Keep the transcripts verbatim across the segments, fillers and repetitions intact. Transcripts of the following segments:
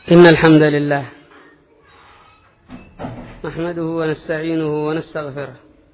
إن الحمد لله نحمده ونستعينه ونستغفره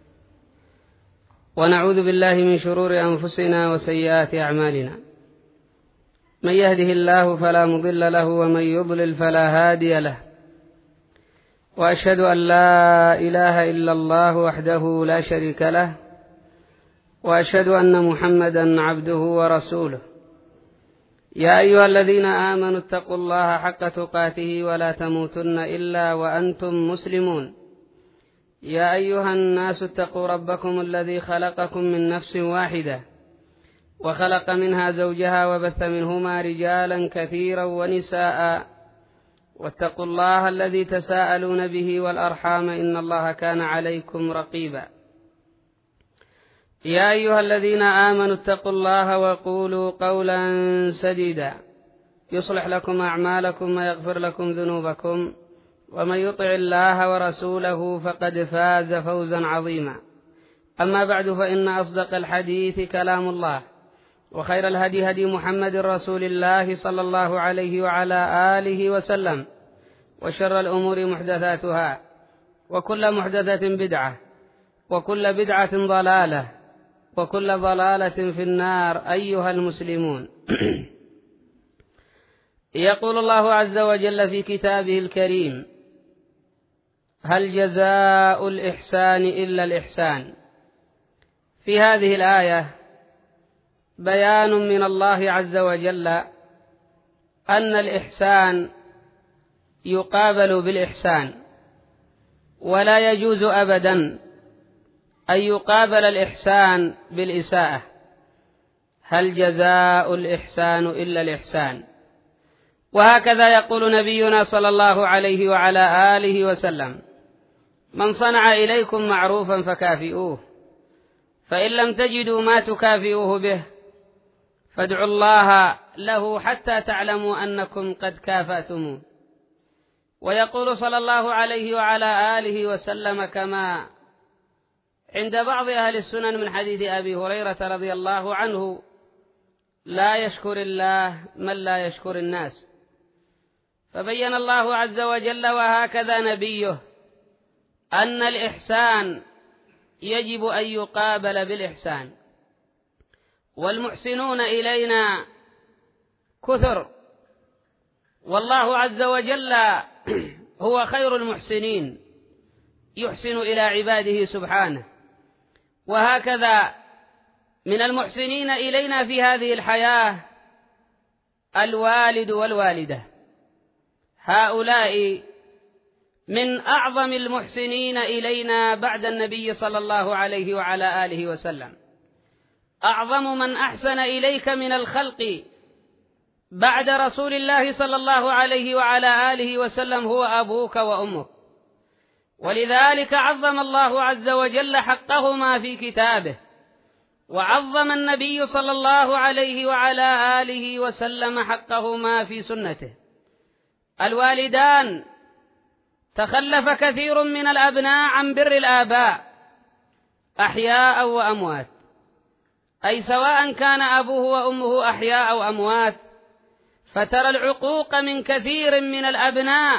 ونعوذ بالله من شرور أنفسنا وسيئات أعمالنا. من يهده الله فلا مضل له ومن يضلل فلا هادي له، وأشهد أن لا إله إلا الله وحده لا شريك له، وأشهد أن محمدا عبده ورسوله. يا أيها الذين آمنوا اتقوا الله حق تقاته ولا تموتن إلا وأنتم مسلمون. يا أيها الناس اتقوا ربكم الذي خلقكم من نفس واحدة وخلق منها زوجها وبث منهما رجالا كثيرا ونساء، واتقوا الله الذي تساءلون به والأرحام إن الله كان عليكم رقيبا. يا أيها الذين آمنوا اتقوا الله وقولوا قولا سديدا يصلح لكم أعمالكم ويغفر لكم ذنوبكم، ومن يطع الله ورسوله فقد فاز فوزا عظيما. أما بعد، فإن أصدق الحديث كلام الله، وخير الهدي هدي محمد رسول الله صلى الله عليه وعلى آله وسلم، وشر الأمور محدثاتها، وكل محدثة بدعة، وكل بدعة ضلالة، وكل ضلالة في النار. أيها المسلمون، يقول الله عز وجل في كتابه الكريم: هل جزاء الإحسان إلا الإحسان؟ في هذه الآية بيان من الله عز وجل أن الإحسان يقابل بالإحسان، ولا يجوز أبدا أن يقابل الإحسان بالإساءة. هل جزاء الإحسان إلا الإحسان؟ وهكذا يقول نبينا صلى الله عليه وعلى آله وسلم: من صنع إليكم معروفا فكافئوه، فإن لم تجدوا ما تكافئوه به فادعوا الله له حتى تعلموا أنكم قد كافأتموه. ويقول صلى الله عليه وعلى آله وسلم كما عند بعض أهل السنن من حديث أبي هريرة رضي الله عنه: لا يشكر الله من لا يشكر الناس. فبين الله عز وجل وهكذا نبيه أن الإحسان يجب أن يقابل بالإحسان، والمحسنون إلينا كثر، والله عز وجل هو خير المحسنين، يحسن إلى عباده سبحانه. وهكذا من المحسنين إلينا في هذه الحياة الوالد والوالدة، هؤلاء من أعظم المحسنين إلينا بعد النبي صلى الله عليه وعلى آله وسلم. أعظم من أحسن إليك من الخلق بعد رسول الله صلى الله عليه وعلى آله وسلم هو أبوك وأمك، ولذلك عظم الله عز وجل حقهما في كتابه، وعظم النبي صلى الله عليه وعلى آله وسلم حقهما في سنته. الوالدان تخلف كثير من الأبناء عن بر الآباء أحياء وأموات، أي سواء كان أبوه وأمه أحياء أو أموات، فترى العقوق من كثير من الأبناء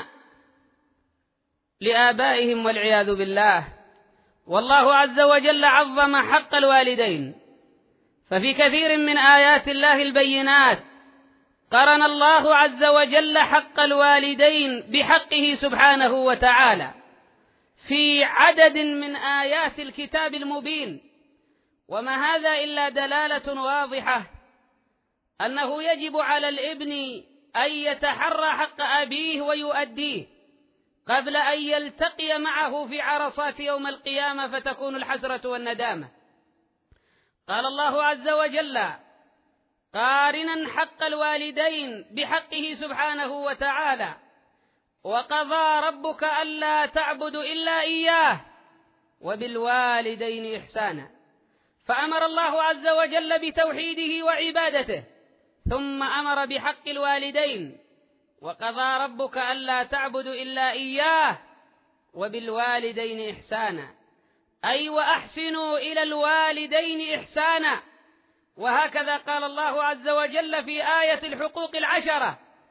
لآبائهم والعياذ بالله. والله عز وجل عظم حق الوالدين، ففي كثير من آيات الله البينات قرن الله عز وجل حق الوالدين بحقه سبحانه وتعالى في عدد من آيات الكتاب المبين. وما هذا إلا دلالة واضحة أنه يجب على الابن أن يتحرى حق أبيه ويؤديه قبل أن يلتقي معه في عرصات يوم القيامة فتكون الحسرة والندامة. قال الله عز وجل قارنا حق الوالدين بحقه سبحانه وتعالى: وقضى ربك ألا تعبدوا إلا إياه وبالوالدين إحسانا. فأمر الله عز وجل بتوحيده وعبادته، ثم أمر بحق الوالدين: وقضى ربك ألا تعبدوا إلا إياه وبالوالدين إحسانا، أي وأحسنوا إلى الوالدين إحسانا. وهكذا قال الله عز وجل في آية الحقوق العشرة: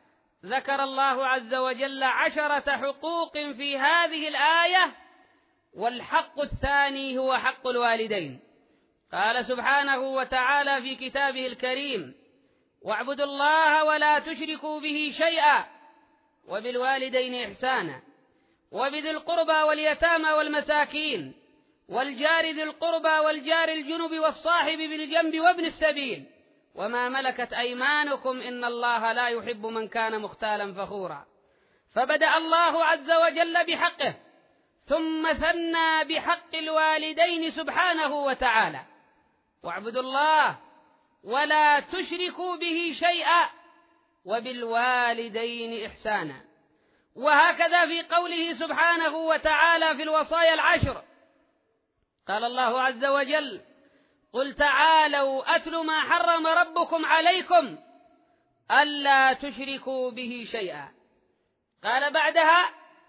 ذكر الله عز وجل عشرة حقوق في هذه الآية، والحق الثاني هو حق الوالدين. قال سبحانه وتعالى في كتابه الكريم: واعبدوا الله ولا تشركوا به شيئا وبالوالدين إحسانا وبذي القربى واليتامى والمساكين والجار ذي القربى والجار الجنب والصاحب بالجنب وابن السبيل وما ملكت أيمانكم إن الله لا يحب من كان مختالا فخورا. فبدأ الله عز وجل بحقه، ثم ثنى بحق الوالدين سبحانه وتعالى: واعبدوا الله ولا تشركوا به شيئا وبالوالدين إحسانا. وهكذا في قوله سبحانه وتعالى في الوصايا العشر قال الله عز وجل: قل تعالوا أتل ما حرم ربكم عليكم ألا تشركوا به شيئا. قال بعدها: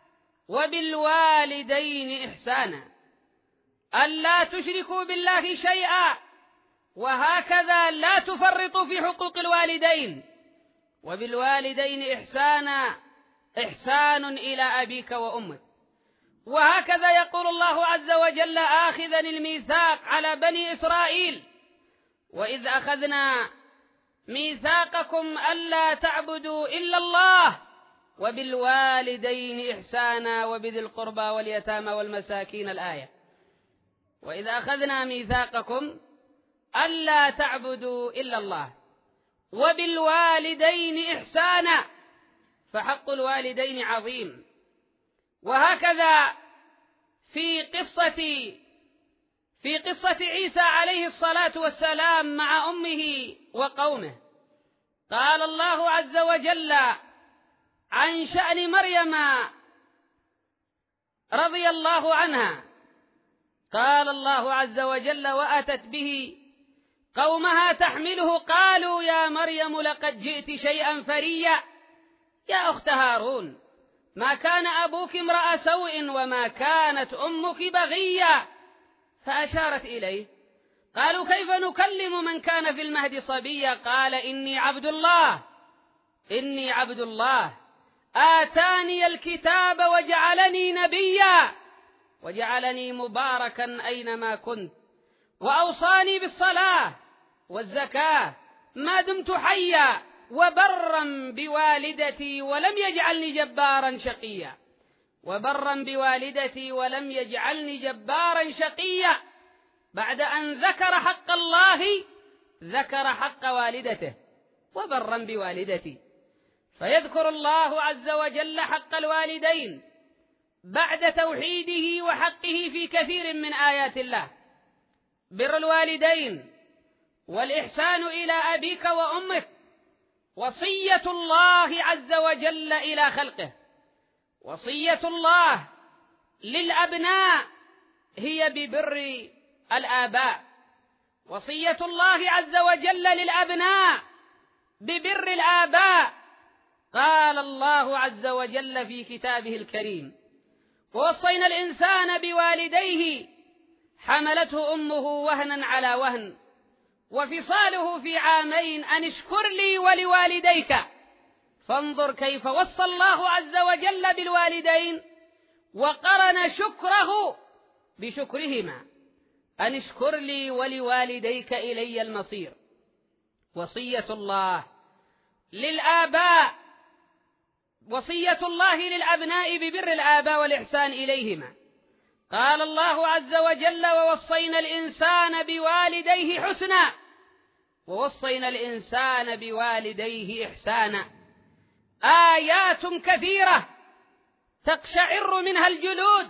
وبالوالدين إحسانا، ألا تشركوا بالله شيئا، وهكذا لا تفرطوا في حقوق الوالدين. وبالوالدين إحسانا، إحسان إلى أبيك وأمك. وهكذا يقول الله عز وجل آخذا الميثاق على بني إسرائيل: وإذ أخذنا ميثاقكم ألا تعبدوا إلا الله وبالوالدين إحسانا وبذي القربى واليتامى والمساكين. الآية: وإذ أخذنا ميثاقكم ألا تعبدوا إلا الله وبالوالدين إحسانا. فحق الوالدين عظيم. وهكذا في قصة في قصة عيسى عليه الصلاة والسلام مع أمه وقومه، قال الله عز وجل عن شأن مريم رضي الله عنها، قال الله عز وجل: وأتت به قومها تحمله قالوا يا مريم لقد جئت شيئا فريا يا أخت هارون ما كان أبوك امرأ سوء وما كانت أمك بغيا. فأشارت إليه. قالوا: كيف نكلم من كان في المهد صبيا؟ قال: إني عبد الله إني عبد الله آتاني الكتاب وجعلني نبيا وجعلني مباركا أينما كنت وأوصاني بالصلاة والزكاة ما دمت حيا وبرا بوالدتي ولم يجعلني جبارا شقيا وبرا بوالدتي ولم يجعلني جبارا شقيا. بعد أن ذكر حق الله ذكر حق والدته: وبرا بوالدتي. فيذكر الله عز وجل حق الوالدين بعد توحيده وحقه في كثير من آيات الله. بر الوالدين والإحسان إلى أبيك وأمك وصية الله عز وجل إلى خلقه. وصية الله للأبناء هي ببر الآباء، وصية الله عز وجل للأبناء ببر الآباء. قال الله عز وجل في كتابه الكريم: ووصينا الإنسان بوالديه حملته أمه وهنا على وهن وفصاله في عامين أن اشكر لي ولوالديك. فانظر كيف وصى الله عز وجل بالوالدين وقرن شكره بشكرهما: أن اشكر لي ولوالديك إلي المصير. وصية الله للآباء وصية الله للأبناء ببر الآباء والإحسان إليهما. قال الله عز وجل: ووصينا الإنسان بوالديه حسنا ووصينا الإنسان بوالديه إحسانا. آيات كثيرة تقشعر منها الجلود،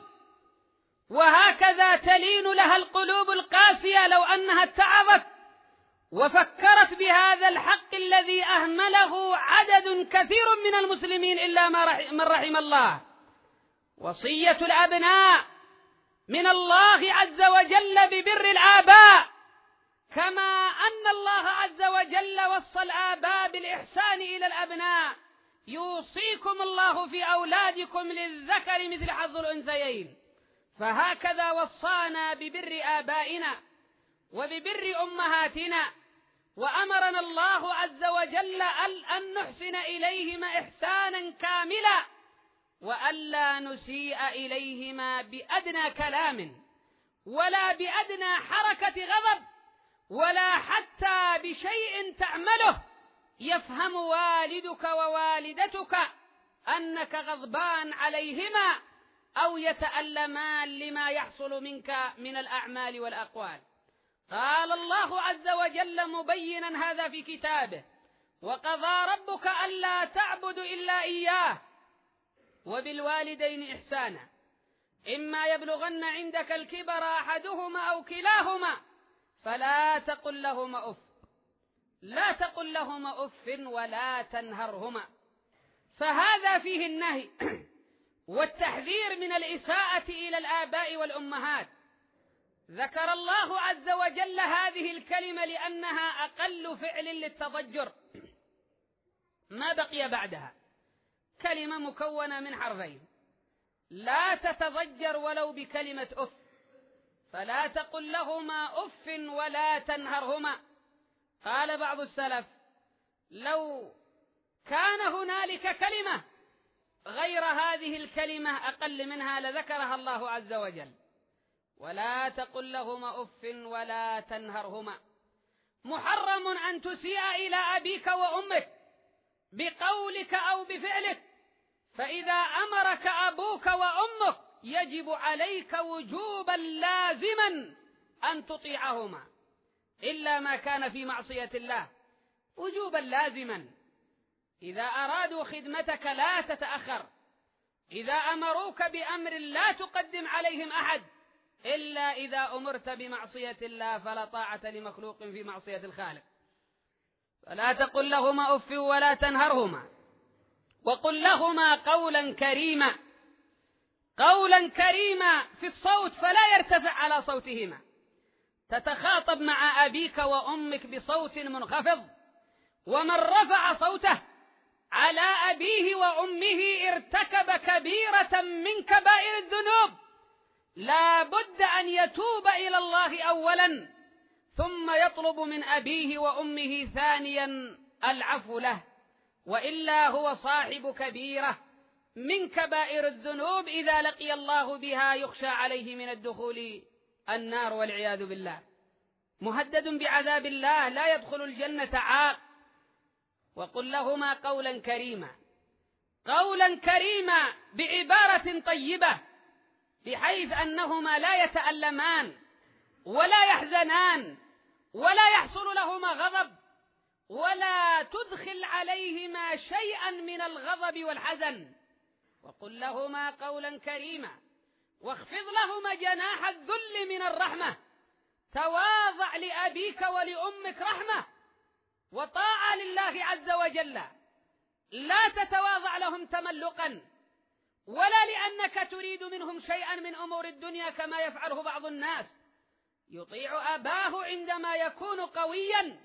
وهكذا تلين لها القلوب القاسية لو أنها اتعظت وفكرت بهذا الحق الذي أهمله عدد كثير من المسلمين إلا من رحم الله. وصية الأبناء من الله عز وجل ببر الآباء، كما أن الله عز وجل وصى الآباء بالإحسان إلى الأبناء: يوصيكم الله في أولادكم للذكر مثل حظ الأنثيين. فهكذا وصانا ببر آبائنا وببر أمهاتنا، وأمرنا الله عز وجل وجل أن نحسن إليهما إحسانا كاملا، وألا نسيء إليهما بأدنى كلام ولا بأدنى حركة غضب ولا حتى بشيء تعمله يفهم والدك ووالدتك أنك غضبان عليهما أو يتألمان لما يحصل منك من الأعمال والأقوال. قال الله عز وجل مبينا هذا في كتابه: وقضى ربك ألا تعبدوا إلا إياه وبالوالدين إحسانا إما يبلغن عندك الكبر أحدهما أو كلاهما فلا تقل لهما أف لا تقل لهما أف ولا تنهرهما. فهذا فيه النهي والتحذير من الإساءة إلى الآباء والأمهات. ذكر الله عز وجل هذه الكلمة لأنها أقل فعل للتضجر، ما بقي بعدها كلمة مكونة من حرفين: لا تتضجر ولو بكلمة أف، فلا تقل لهما أف ولا تنهرهما. قال بعض السلف: لو كان هنالك كلمة غير هذه الكلمة أقل منها لذكرها الله عز وجل: ولا تقل لهما أف ولا تنهرهما. محرم أن تسيء إلى أبيك وأمك بقولك أو بفعلك، فإذا أمرك أبوك وأمك يجب عليك وجوبا لازما أن تطيعهما إلا ما كان في معصية الله، وجوبا لازما. إذا أرادوا خدمتك لا تتأخر، إذا أمروك بأمر لا تقدم عليهم أحد، إلا إذا أمرت بمعصية الله فلا طاعة لمخلوق في معصية الخالق. فلا تقل لهما أف ولا تنهرهما وقل لهما قولا كريما. قولا كريما في الصوت فلا يرتفع على صوتهما، تتخاطب مع أبيك وأمك بصوت منخفض، ومن رفع صوته على أبيه وأمه ارتكب كبيرة من كبائر الذنوب، لا بد أن يتوب إلى الله أولا ثم يطلب من أبيه وأمه ثانيا العفو له، وإلا هو صاحب كبيرة من كبائر الذنوب إذا لقي الله بها يخشى عليه من الدخول النار والعياذ بالله، مهدد بعذاب الله، لا يدخل الجنة عاق. وقل لهما قولا كريما. قولا كريما بعبارة طيبة بحيث أنهما لا يتألمان ولا يحزنان ولا يحصل لهما غضب، ولا تدخل عليهما شيئا من الغضب والحزن. وقل لهما قولا كريما واخفض لهما جناح الذل من الرحمة. تواضع لأبيك ولأمك رحمة وطاعة لله عز وجل، لا تتواضع لهم تملقا ولا لأنك تريد منهم شيئا من أمور الدنيا كما يفعله بعض الناس، يطيع أباه عندما يكون قويا،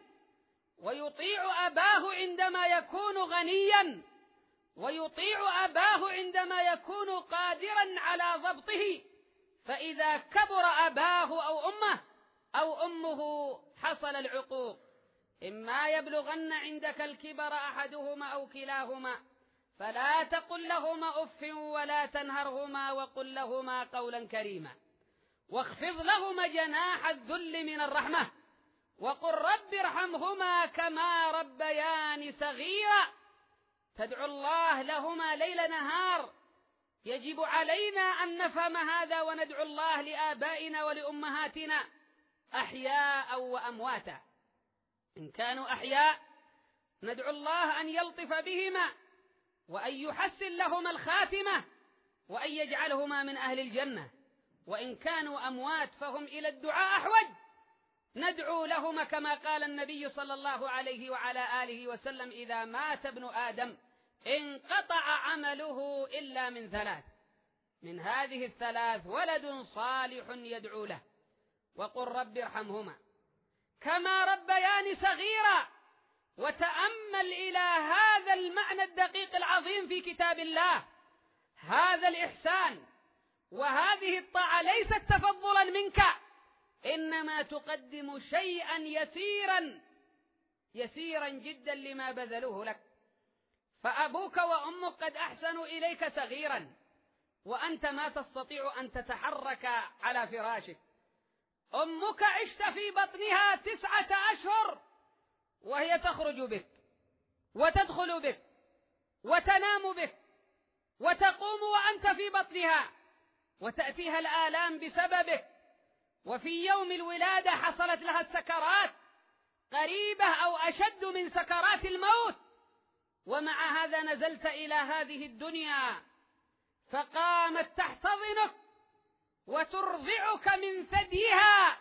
ويطيع أباه عندما يكون غنيا، ويطيع أباه عندما يكون قادرا على ضبطه، فإذا كبر أباه أو أمه أو أمه حصل العقوق. إما يبلغن عندك الكبر أحدهما أو كلاهما فلا تقل لهما أف ولا تنهرهما وقل لهما قولا كريما واخفض لهما جناح الذل من الرحمة وقل رب ارحمهما كما ربياني صغيرا. تدعو الله لهما ليل نهار، يجب علينا أن نفهم هذا وندعو الله لآبائنا ولأمهاتنا أحياء وأمواتا. إن كانوا أحياء ندعو الله أن يلطف بهما وأن يحسن لهما الخاتمة وأن يجعلهما من أهل الجنة، وإن كانوا أموات فهم إلى الدعاء أحوج، ندعو لهما كما قال النبي صلى الله عليه وعلى آله وسلم: إذا مات ابن آدم انقطع عمله إلا من ثلاث، من هذه الثلاث ولد صالح يدعو له. وقل رب ارحمهما كما ربياني صغيرا. وتأمل إلى هذا المعنى الدقيق العظيم في كتاب الله، هذا الإحسان وهذه الطاعة ليست تفضلا منك، إنما تقدم شيئا يسيرا يسيرا جدا لما بذلوه لك. فأبوك وأمك قد أحسنوا إليك صغيرا وأنت ما تستطيع أن تتحرك على فراشك. أمك عشت في بطنها تسعة أشهر وهي تخرج بك وتدخل بك وتنام بك وتقوم وأنت في بطنها، وتأتيها الآلام بسببك، وفي يوم الولادة حصلت لها السكرات قريبة أو أشد من سكرات الموت، ومع هذا نزلت إلى هذه الدنيا فقامت تحتضنك وترضعك من ثديها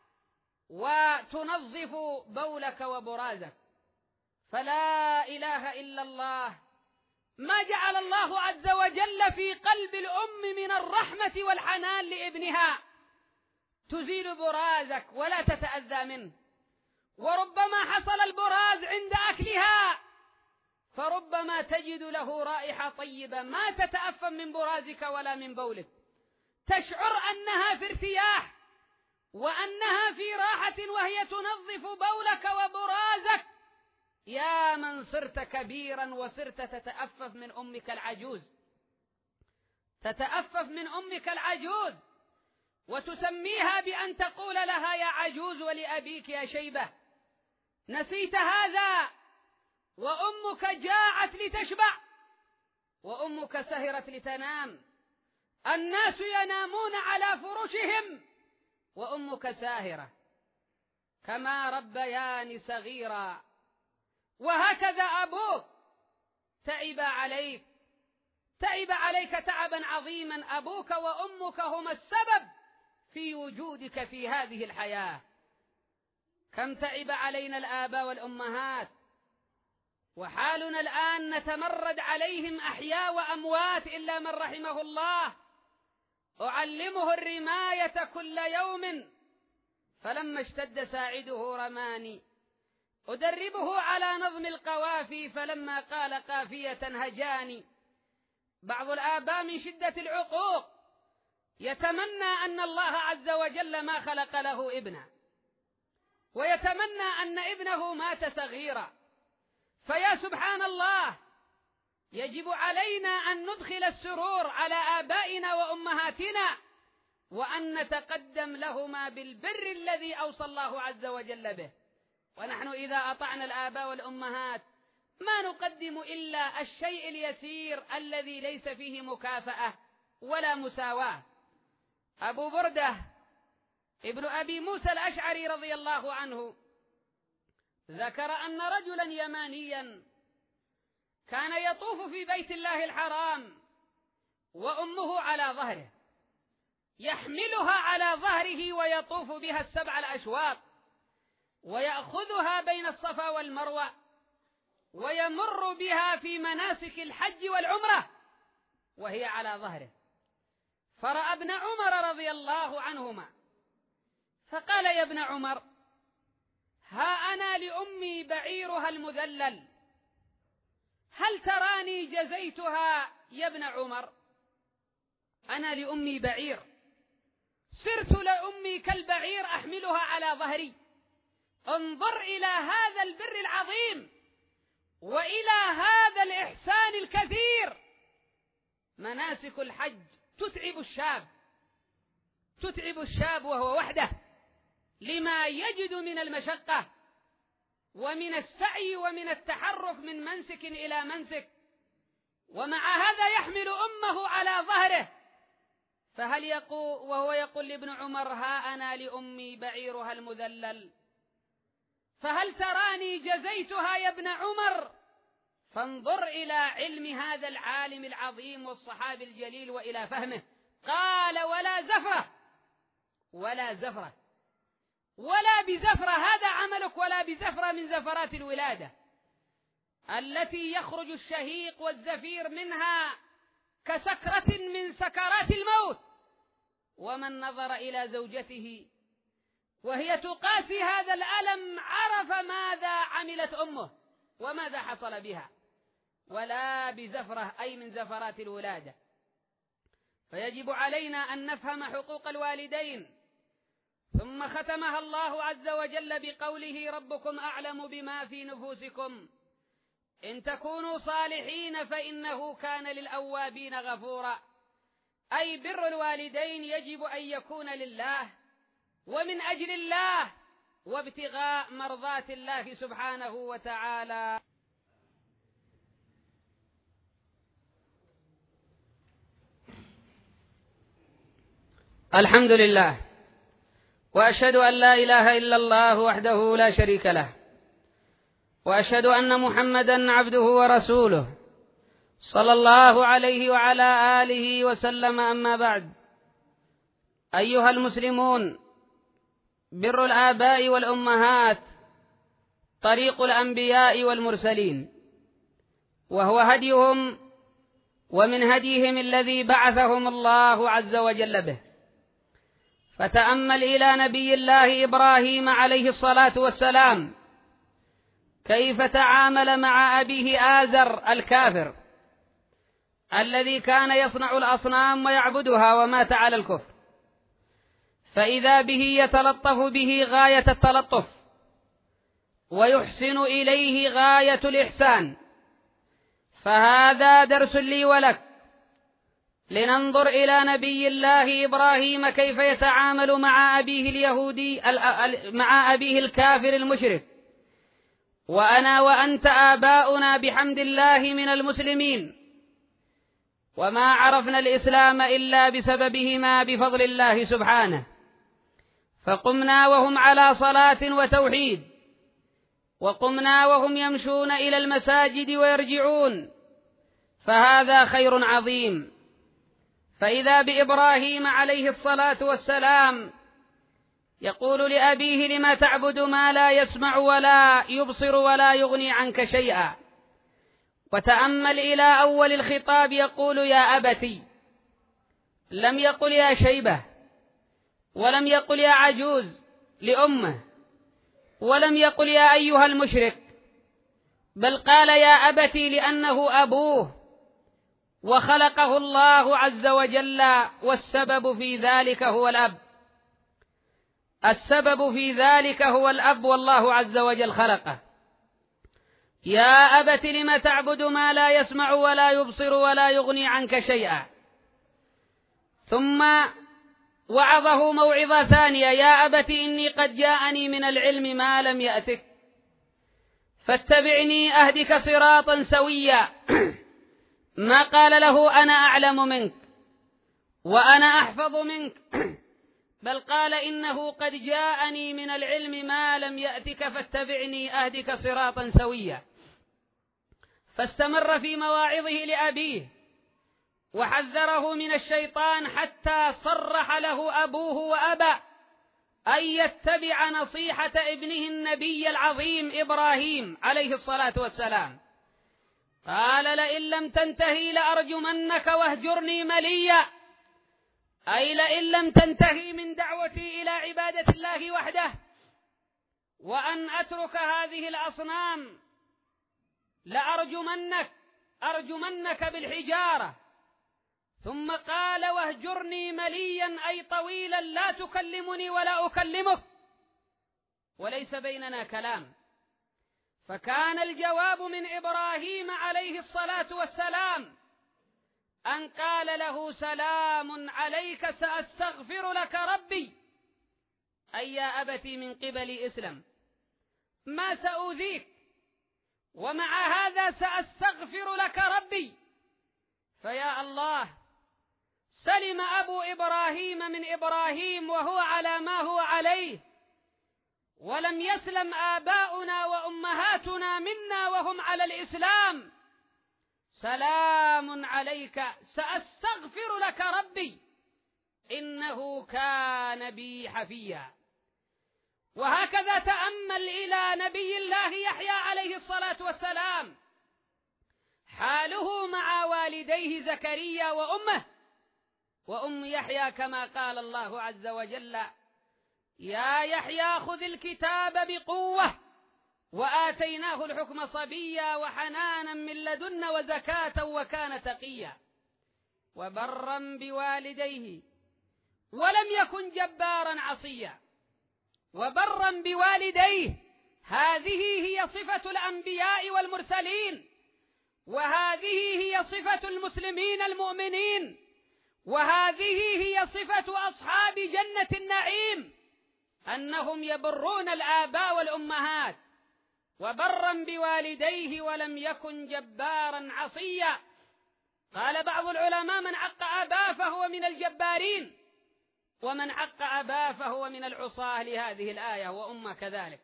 وتنظف بولك وبرازك. فلا إله إلا الله، ما جعل الله عز وجل في قلب الأم من الرحمة والحنان لابنها تزيل برازك ولا تتأذى منه. وربما حصل البراز عند أكلها، فربما تجد له رائحة طيبة ما تتأفن من برازك ولا من بولك، تشعر أنها في ارتياح وأنها في راحة وهي تنظف بولك وبرازك. يا من صرت كبيرا وصرت تتأفف من أمك العجوز، تتأفف من أمك العجوز وتسميها بأن تقول لها يا عجوز ولأبيك يا شيبة. نسيت هذا؟ وأمك جاعت لتشبع، وأمك سهرت لتنام. الناس ينامون على فرشهم وأمك ساهرة. كما ربياني صغيرا، وهكذا أبوك تعب عليك، تعب عليك تعبا عظيما. أبوك وأمك هما السبب في وجودك في هذه الحياة. كم تعب علينا الآباء والأمهات، وحالنا الآن نتمرد عليهم أحياء وأموات إلا من رحمه الله. أعلمه الرماية كل يوم، فلما اشتد ساعده رماني. أدربه على نظم القوافي، فلما قال قافية هجاني. بعض الآباء من شدة العقوق يتمنى أن الله عز وجل ما خلق له ابنا، ويتمنى أن ابنه مات صغيرا. فيا سبحان الله، يجب علينا أن ندخل السرور على آبائنا وأمهاتنا، وأن نتقدم لهما بالبر الذي أوصى الله عز وجل به. ونحن إذا أطعنا الآباء والأمهات ما نقدم إلا الشيء اليسير الذي ليس فيه مكافأة ولا مساواة. أبو بردة ابن أبي موسى الأشعري رضي الله عنه ذكر أن رجلا يمانيا كان يطوف في بيت الله الحرام وأمه على ظهره، يحملها على ظهره ويطوف بها السبع الأشواط، ويأخذها بين الصفا والمروة، ويمر بها في مناسك الحج والعمرة وهي على ظهره. فرأى ابن عمر رضي الله عنهما فقال يا ابن عمر، ها أنا لأمي بعيرها المذلل، هل تراني جزيتها يا ابن عمر؟ أنا لأمي بعير، صرت لأمي كالبعير أحملها على ظهري. انظر إلى هذا البر العظيم وإلى هذا الإحسان الكثير. مناسك الحج تتعب الشاب، تتعب الشاب وهو وحده لما يجد من المشقة ومن السعي ومن التحرك من منسك إلى منسك، ومع هذا يحمل أمه على ظهره. فهل يقول وهو يقول لابن عمر ها أنا لأمي بعيرها المذلل، فهل تراني جزيتها يا ابن عمر؟ فانظر إلى علم هذا العالم العظيم والصحابي الجليل وإلى فهمه. قال ولا زفرة، ولا زفرة، ولا بزفرة، هذا عملك، ولا بزفرة من زفرات الولادة التي يخرج الشهيق والزفير منها كسكرة من سكرات الموت. ومن نظر إلى زوجته وهي تقاسي هذا الألم عرف ماذا عملت أمه وماذا حصل بها. ولا بزفرة أي من زفرات الولادة. فيجب علينا أن نفهم حقوق الوالدين، ثم ختمها الله عز وجل بقوله: ربكم أعلم بما في نفوسكم إن تكونوا صالحين فإنه كان للأوابين غفورا. أي بر الوالدين يجب أن يكون لله ومن أجل الله وابتغاء مرضات الله سبحانه وتعالى. الحمد لله، وأشهد أن لا إله إلا الله وحده لا شريك له، وأشهد أن محمدا عبده ورسوله صلى الله عليه وعلى آله وسلم. أما بعد، أيها المسلمون، بر الآباء والأمهات طريق الأنبياء والمرسلين، وهو هديهم ومن هديهم الذي بعثهم الله عز وجل به. فتأمل إلى نبي الله إبراهيم عليه الصلاة والسلام كيف تعامل مع أبيه آزر الكافر الذي كان يصنع الأصنام ويعبدها ومات على الكفر، فإذا به يتلطف به غاية التلطف ويحسن إليه غاية الإحسان. فهذا درس لي ولك، لننظر إلى نبي الله إبراهيم كيف يتعامل مع أبيه اليهودي مع أبيه الكافر المشرك. وأنا وأنت آباؤنا بحمد الله من المسلمين، وما عرفنا الإسلام إلا بسببهما بفضل الله سبحانه، فقمنا وهم على صلاة وتوحيد، وقمنا وهم يمشون إلى المساجد ويرجعون، فهذا خير عظيم. فإذا بإبراهيم عليه الصلاة والسلام يقول لأبيه: لما تعبد ما لا يسمع ولا يبصر ولا يغني عنك شيئا. وتأمل إلى أول الخطاب يقول: يا أبتي، لم يقل يا شيبة، ولم يقل يا عجوز لأمه، ولم يقل يا أيها المشرك، بل قال يا أبتي لأنه أبوه وخلقه الله عز وجل، والسبب في ذلك هو الأب. السبب في ذلك هو الأب، والله عز وجل خلقه. يا أبت لم تعبد ما لا يسمع ولا يبصر ولا يغني عنك شيئا. ثم وعظه موعظة ثانية: يا أبت إني قد جاءني من العلم ما لم يأتك فاتبعني أهدك صراطا سويا. ما قال له أنا أعلم منك وأنا أحفظ منك، بل قال إنه قد جاءني من العلم ما لم يأتك فاتبعني أهدك صراطا سويا. فاستمر في مواعظه لأبيه وحذره من الشيطان حتى صرح له أبوه وأبى أن يتبع نصيحة ابنه النبي العظيم إبراهيم عليه الصلاة والسلام. قال: لئن لم تنتهي لأرجمنك واهجرني مليا، أي لئن لم تنتهي من دعوتي إلى عبادة الله وحده وأن أترك هذه الأصنام لأرجمنك، أرجمنك بالحجارة. ثم قال: واهجرني مليا، أي طويلا لا تكلمني ولا أكلمك، وليس بيننا كلام. فكان الجواب من إبراهيم عليه الصلاة والسلام أن قال له: سلام عليك سأستغفر لك ربي، أي يا أبتي من قبل إسلام، ما سأؤذيك، ومع هذا سأستغفر لك ربي. فيا الله، سلم أبو إبراهيم من إبراهيم وهو على ما هو عليه، ولم يسلم آباؤنا وأمهاتنا منا وهم على الإسلام. سلام عليك سأستغفر لك ربي إنه كان بي حفيا. وهكذا تأمل إلى نبي الله يحيى عليه الصلاة والسلام، حاله مع والديه زكريا وأمه وأم يحيى، كما قال الله عز وجل: يا يحيى خذ الكتاب بقوة وآتيناه الحكم صبيا وحنانا من لدنا وزكاة وكان تقيا وبرا بوالديه ولم يكن جبارا عصيا. وبرا بوالديه. هذه هي صفة الأنبياء والمرسلين، وهذه هي صفة المسلمين المؤمنين، وهذه هي صفة أصحاب جنة النعيم، أنهم يبرون الآباء والأمهات. وبرا بوالديه ولم يكن جبارا عصيا. قال بعض العلماء: من عق أباه فهو من الجبارين، ومن عق أباه فهو من العصاة لهذه الآية، وأمه كذلك.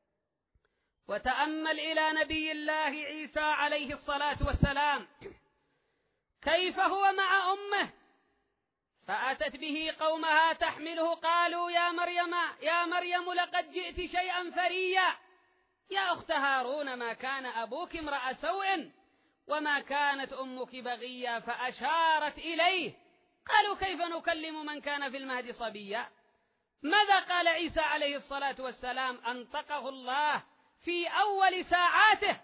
وتأمل إلى نبي الله عيسى عليه الصلاة والسلام كيف هو مع أمه، فأتت به قومها تحمله، قالوا: يا مريم يا مريم لقد جئت شيئا فريا، يا أخت هارون ما كان أبوك امرأ سوء وما كانت أمك بغيا. فأشارت إليه. قالوا: كيف نكلم من كان في المهد صبيا؟ ماذا قال عيسى عليه الصلاة والسلام؟ أنطقه الله في أول ساعاته،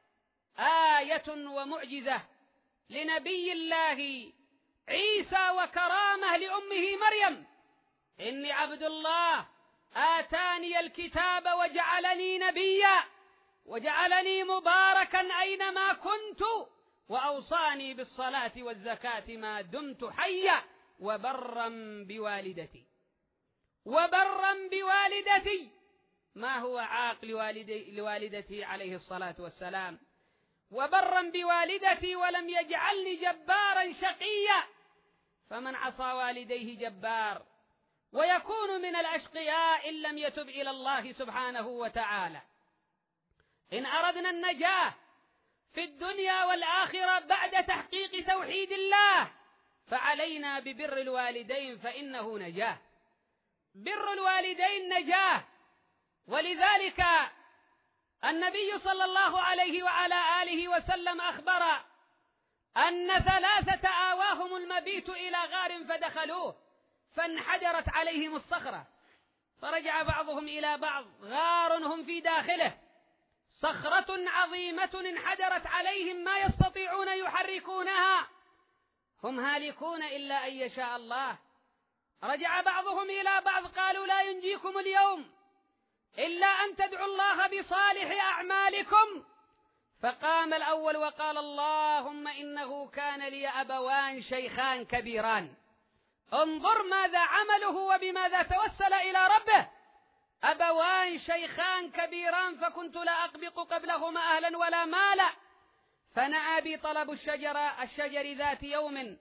آية ومعجزة لنبي الله عيسى وكرامة لأمه مريم: إني عبد الله آتاني الكتاب وجعلني نبيا وجعلني مباركا أينما كنت وأوصاني بالصلاة والزكاة ما دمت حيا وبرا بوالدتي. وبرا بوالدتي، ما هو عاق لوالدتي عليه الصلاة والسلام؟ وبرا بوالدتي ولم يجعلني جبارا شقيا. فمن عصى والديه جبار، ويكون من الأشقياء إن لم يتب إلى الله سبحانه وتعالى. إن أردنا النجاة في الدنيا والآخرة بعد تحقيق توحيد الله فعلينا ببر الوالدين، فإنه نجاة. بر الوالدين نجاة. ولذلك النبي صلى الله عليه وعلى آله وسلم أخبر أن ثلاثة آواهم المبيت إلى غار فدخلوه فانحدرت عليهم الصخرة، فرجع بعضهم إلى بعض: غار هم في داخله، صخرة عظيمة انحدرت عليهم ما يستطيعون يحركونها، هم هالكون إلا أن يشاء الله. رجع بعضهم إلى بعض قالوا: لا ينجيكم اليوم إلا أن تدعوا الله بصالح أعمالكم. فقام الأول وقال: اللهم إنه كان لي أبوان شيخان كبيران، انظر ماذا عمله وبماذا توسل إلى ربه. أبوان شيخان كبيران فكنت لا أقبق قبلهما أهلا ولا مالا، فنأى بي طلب الشجرة الشجر ذات يوم،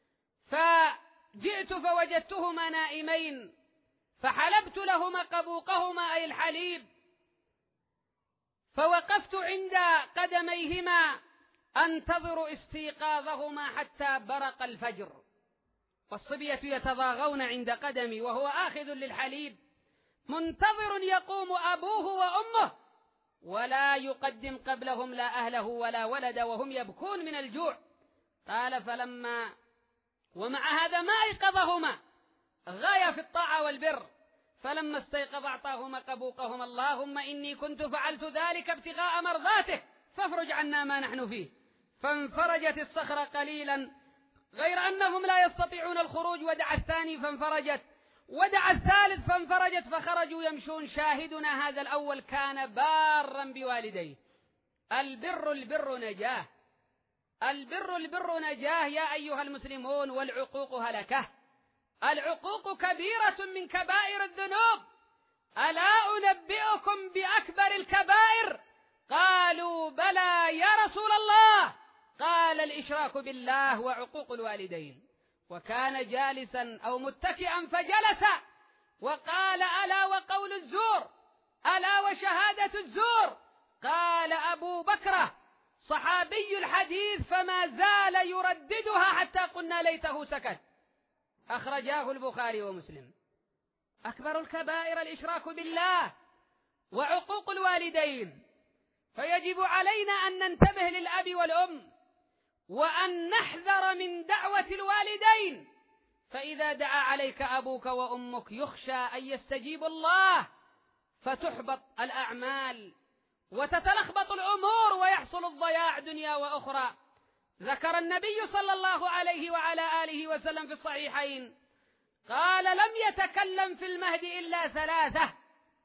فجئت فوجدتهما نائمين، فحلبت لهما قبوقهما أي الحليب، فوقفت عند قدميهما أنتظر استيقاظهما حتى برق الفجر، والصبية يتضاغون عند قدمي وهو آخذ للحليب، منتظر يقوم أبوه وأمه ولا يقدم قبلهم لا أهله ولا ولد، وهم يبكون من الجوع. قال: فلما ومع هذا ما أيقظهما، غاية في الطاعة والبر، فلما استيقظ أعطاهما قبوقهما: اللهم إني كنت فعلت ذلك ابتغاء مرضاتك فافرج عنا ما نحن فيه. فانفرجت الصخرة قليلا، غير أنهم لا يستطيعون الخروج، ودعا الثاني فانفرجت، ودعا الثالث فانفرجت، فخرجوا يمشون. شاهدنا هذا الأول كان بارا بوالديه. البر البر نجاه، البر البر نجاه يا أيها المسلمون، والعقوق هلكه. العقوق كبيرة من كبائر الذنوب. ألا أنبئكم بأكبر الكبائر؟ قالوا: بلى يا رسول الله. قال: الإشراك بالله وعقوق الوالدين. وكان جالسا أو متكئا فجلس وقال: ألا وقول الزور، ألا وشهادة الزور. قال أبو بكر صحابي الحديث فما زال يرددها حتى قلنا ليته سكت. أخرجاه البخاري ومسلم. أكبر الكبائر الإشراك بالله وعقوق الوالدين، فيجب علينا أن ننتبه للأب والأم، وأن نحذر من دعوة الوالدين، فإذا دعا عليك أبوك وأمك يخشى أن يستجيب الله فتحبط الأعمال وتتلخبط الأمور ويحصل الضياع دنيا وأخرى. ذكر النبي صلى الله عليه وعلى آله وسلم في الصحيحين قال: لم يتكلم في المهد إلا ثلاثة: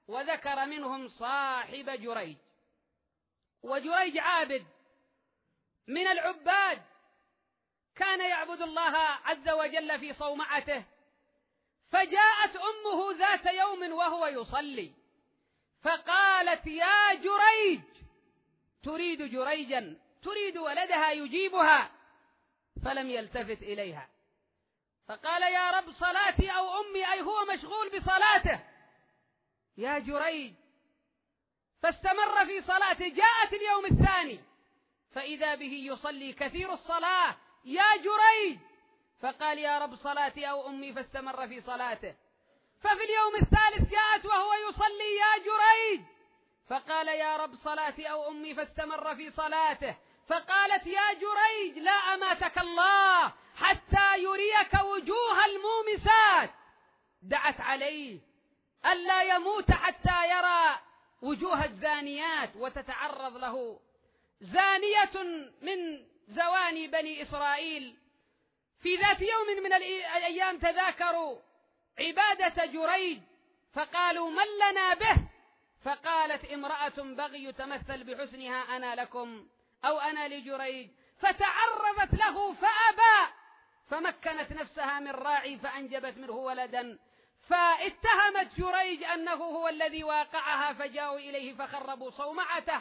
وذكر منهم صاحب جريج. وجريج عابد من العباد، كان يعبد الله عز وجل في صومعته، فجاءت أمه ذات يوم وهو يصلي فقالت: يا جريج، تريد جريجا، تريد ولدها يجيبها، فلم يلتفت إليها، فقال: يا رب صلاتي أو أمي، أي هو مشغول بصلاته يا جريج، فاستمر في صلاته. جاءت اليوم الثاني فإذا به يصلي كثير الصلاة: يا جريج، فقال: يا رب صلاتي أو أمي، فاستمر في صلاته. ففي اليوم الثالث جاءت وهو يصلي: يا جريج، فقال: يا رب صلاتي أو أمي، فاستمر في صلاته. فقالت: يا جريج، لا أماتك الله حتى يريك وجوه المومسات. دعت عليه ألا يموت حتى يرى وجوه الزانيات، وتتعرض له زانية من زواني بني إسرائيل. في ذات يوم من الأيام تذاكروا عبادة جريج فقالوا: من لنا به؟ فقالت امرأة بغي تمثل بحسنها: أنا لكم أو أنا لجريج. فتعرضت له فأبى، فمكنت نفسها من راعي فأنجبت منه ولدا، فاتهمت جريج أنه هو الذي واقعها، فجاءوا إليه فخربوا صومعته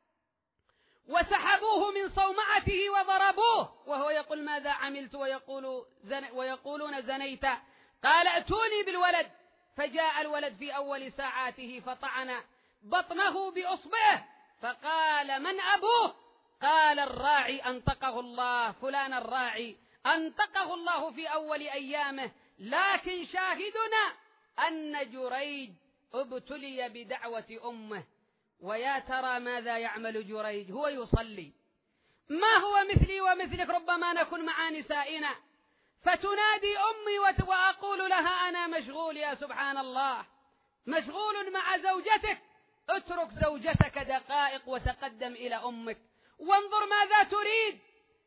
وسحبوه من صومعته وضربوه وهو يقول: ماذا عملت؟ ويقول زن ويقولون: زنيت. قال: ائتوني بالولد. فجاء الولد في أول ساعاته فطعن بطنه بأصبعه، فقال: من أبوه؟ قال: الراعي أنطقه الله، فلان الراعي أنطقه الله في أول أيامه، لكن شاهدنا أن جريج ابتلي بدعوة أمه. ويا ترى ماذا يعمل جريج؟ هو يصلي. ما هو مثلي ومثلك؟ ربما نكون مع نسائنا فتنادي أمي وأقول لها: أنا مشغول. يا سبحان الله، مشغول مع زوجتك. اترك زوجتك دقائق وتقدم إلى أمك وانظر ماذا تريد.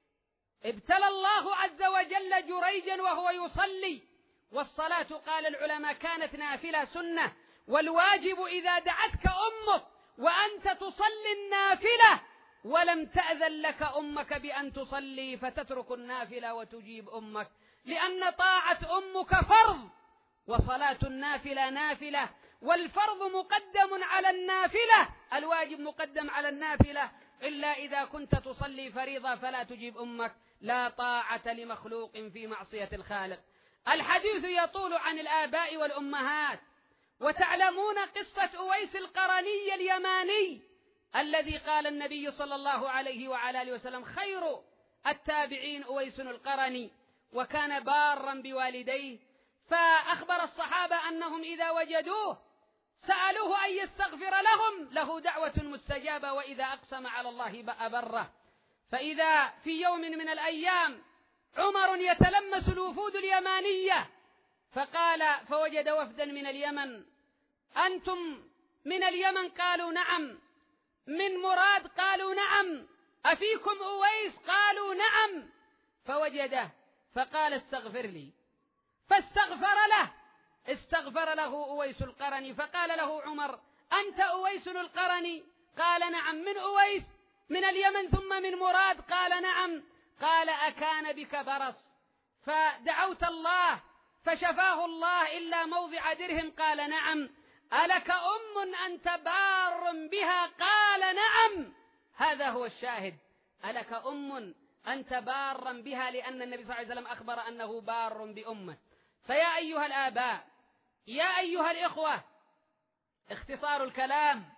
ابتلى الله عز وجل جريجا وهو يصلي، والصلاة قال العلماء كانت نافلة سنة، والواجب إذا دعتك أمك وأنت تصلي النافلة ولم تأذن لك أمك بأن تصلي فتترك النافلة وتجيب أمك، لأن طاعة أمك فرض، وصلاة النافلة نافلة، والفرض مقدم على النافلة، الواجب مقدم على النافلة، إلا إذا كنت تصلي فريضة فلا تجيب أمك. لا طاعة لمخلوق في معصية الخالق. الحديث يطول عن الآباء والأمهات، وتعلمون قصة أويس القرني اليماني الذي قال النبي صلى الله عليه وعلى آله وسلم: خير التابعين أويس القرني، وكان بارا بوالديه. فأخبر الصحابة أنهم إذا وجدوه سألوه أن يستغفر لهم، له دعوة مستجابة، وإذا أقسم على الله أبره. فإذا في يوم من الأيام عمر يتلمس الوفود اليمانية، فقال فوجد وفدا من اليمن: أنتم من اليمن؟ قالوا نعم. من مراد؟ قالوا نعم. أفيكم أويس؟ قالوا نعم. فوجده فقال: استغفر لي، فاستغفر له. استغفر له أويس القرني، فقال له عمر: أنت أويس القرني؟ قال نعم. من أويس؟ من اليمن ثم من مراد؟ قال نعم. قال: أكان بك برص فدعوت الله فشفاه الله إلا موضع درهم؟ قال نعم. ألك أم أنت بار بها؟ قال نعم. هذا هو الشاهد، ألك أم أنت بار بها، لأن النبي صلى الله عليه وسلم أخبر أنه بار بأمه. فيا أيها الآباء، يا أيها الإخوة، اختصار الكلام: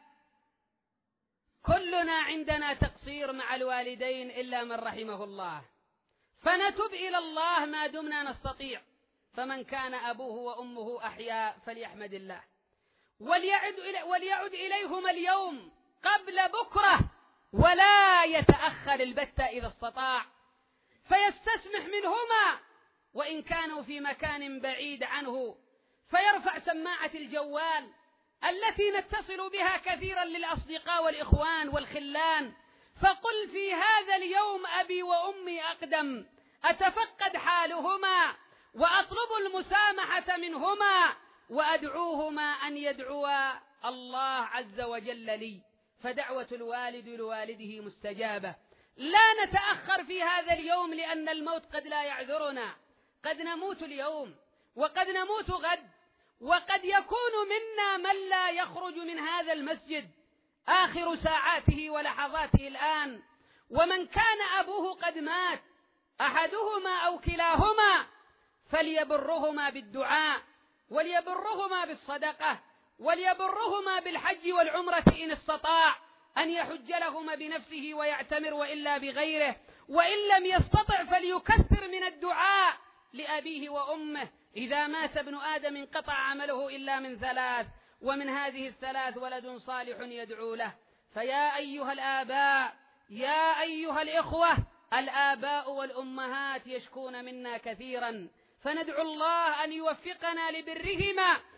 كلنا عندنا تقصير مع الوالدين إلا من رحمه الله، فنتب إلى الله ما دمنا نستطيع. فمن كان أبوه وأمه أحياء فليحمد الله، وليعد, إلي وليعد إليهما اليوم قبل بكرة، ولا يتأخر البتة إذا استطاع، فيستسمح منهما وإن كانوا في مكان بعيد عنه، فيرفع سماعة الجوال التي نتصل بها كثيرا للأصدقاء والإخوان والخلان، فقل في هذا اليوم أبي وأمي أقدم، أتفقد حالهما وأطلب المسامحة منهما، وأدعوهما أن يدعوا الله عز وجل لي، فدعوة الوالد لوالده مستجابة. لا نتأخر في هذا اليوم، لأن الموت قد لا يعذرنا، قد نموت اليوم وقد نموت غد، وقد يكون منا من لا يخرج من هذا المسجد آخر ساعاته ولحظاته الآن، ومن كان أبوه قد مات أحدهما أو كلاهما فليبرهما بالدعاء، وليبرهما بالصدقة، وليبرهما بالحج والعمرة إن استطاع أن يحج لهما بنفسه ويعتمر، وإلا بغيره، وإن لم يستطع فليكثر من الدعاء لأبيه وأمه. إذا مات ابن آدم انقطع عمله إلا من ثلاث، ومن هذه الثلاث ولد صالح يدعو له. فيا أيها الآباء، يا أيها الإخوة، الآباء والأمهات يشكون منا كثيرا، فندعو الله أن يوفقنا لبرهما